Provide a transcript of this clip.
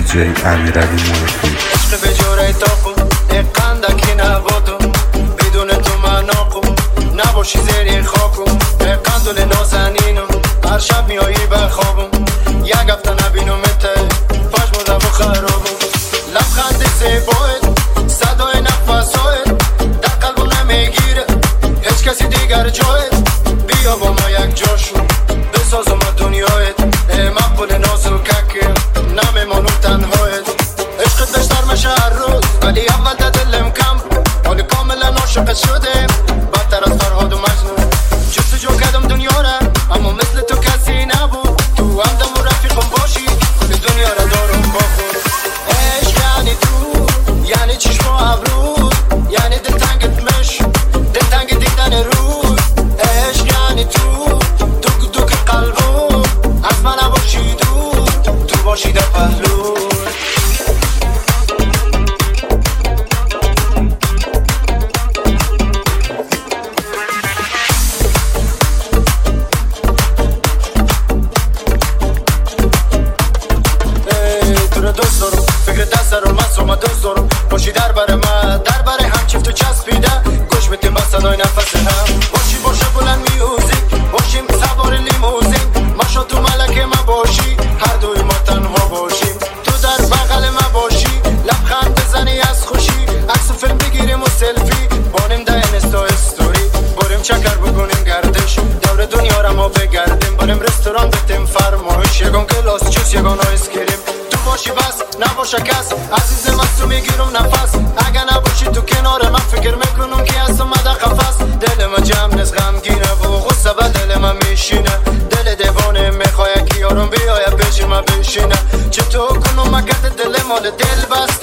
دیجی امیرعلی مرغی. عشق به جوره تاقم اقندکی نبادم بدون تو من آقم نباشی زیر خاکم اقندل نازنینم هر شب میایی بخوابم یک هفته نبینم اته پشم و خرابم لبخند زیبایت صدای نفسایت در قلبم نمیگیره هیچ کسی دیگر جایت بیا با ما یک جاشون بسازم دنیایت مقبول نازل ککه نمیمانم تنهایت عشقت بشتر میشه هر روز ولی اول ده دلم کم حالی کاملا عاشقت شده بدتر از فرهاد و مجنون جستجو کردم دنیا را اما مثل تو کسی نبود تو همدم و رفیقم باشی کل دنیا را دارم با خود عشق یعنی تو یعنی چشم و ابرود یعنی دلتنگت مش دلتنگ دیدن روز عشق یعنی تو دوک دوک قلبم از من نباشی دور تو باشی در پهلو دوست دارم فکر دست دارم من سوما دوست دارم باشی در بره من در بره هم چفت و چسبیده گوش بتیم با صدای نفس هم باشی باشه بلند میوزیک باشیم سوار لیموزین ماشا تو ملک ما باشی هر دوی ما تنها باشیم تو در بغل ما باشی لبخند بزنی از خوشی عکس و فیلم بگیریم و سلفی بانیم ده اینستا استوری بریم چکر بکنیم گردش دور دنیا را ما بگردیم بریم رستوران بتیم فرمایش یگان گلاس جوس یگان آیس کریم باشی بس نباشه کس عزیز من تو میگیرم نفس اگه نباشی تو کنار من فکر میکنم که از اومده قفس دل من جمع نیست غمگینه و غصه به دل من میشینه دل دیوانه میخواه که یارم بیایه پیش من بشینه چطور کنم مگه دل مال دل بس